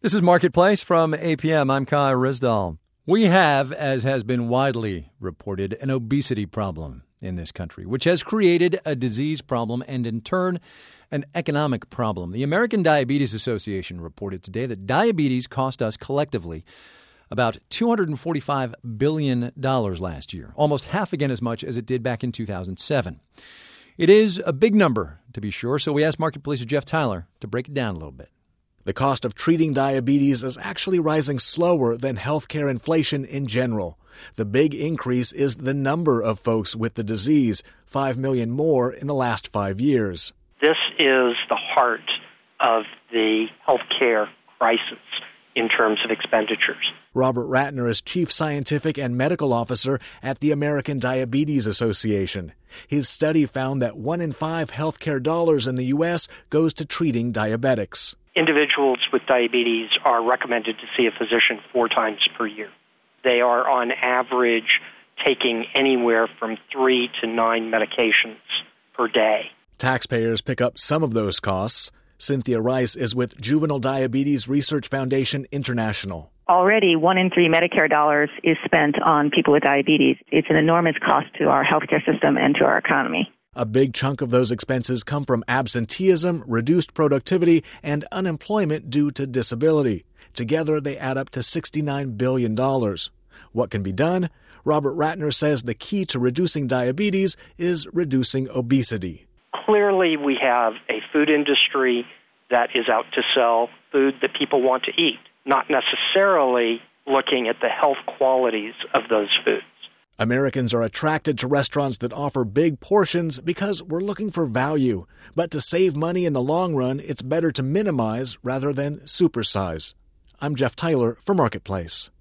This is Marketplace from APM. I'm Kai Rizdal. We have, as has been widely reported, an obesity problem in this country, which has created a disease problem and, in turn, an economic problem. The American Diabetes Association reported today that diabetes cost us collectively about $245 billion last year, almost half again as much as it did back in 2007. It is a big number, to be sure, so we asked Marketplace's Jeff Tyler to break it down a little bit. The cost of treating diabetes is actually rising slower than healthcare inflation in general. The big increase is the number of folks with the disease, 5 million more in the last 5 years. This is the heart of the healthcare crisis in terms of expenditures. Robert Ratner is Chief Scientific and Medical Officer at the American Diabetes Association. His study found that 1 in 5 healthcare dollars in the U.S. goes to treating diabetics. Individuals with diabetes are recommended to see a physician 4 times per year. They are on average taking anywhere from 3 to 9 medications per day. Taxpayers pick up some of those costs. Cynthia Rice is with Juvenile Diabetes Research Foundation International. Already, 1 in 3 Medicare dollars is spent on people with diabetes. It's an enormous cost to our healthcare system and to our economy. A big chunk of those expenses come from absenteeism, reduced productivity, and unemployment due to disability. Together, they add up to $69 billion. What can be done? Robert Ratner says the key to reducing diabetes is reducing obesity. Clearly, we have a food industry that is out to sell food that people want to eat, not necessarily looking at the health qualities of those foods. Americans are attracted to restaurants that offer big portions because we're looking for value. But to save money in the long run, it's better to minimize rather than supersize. I'm Jeff Tyler for Marketplace.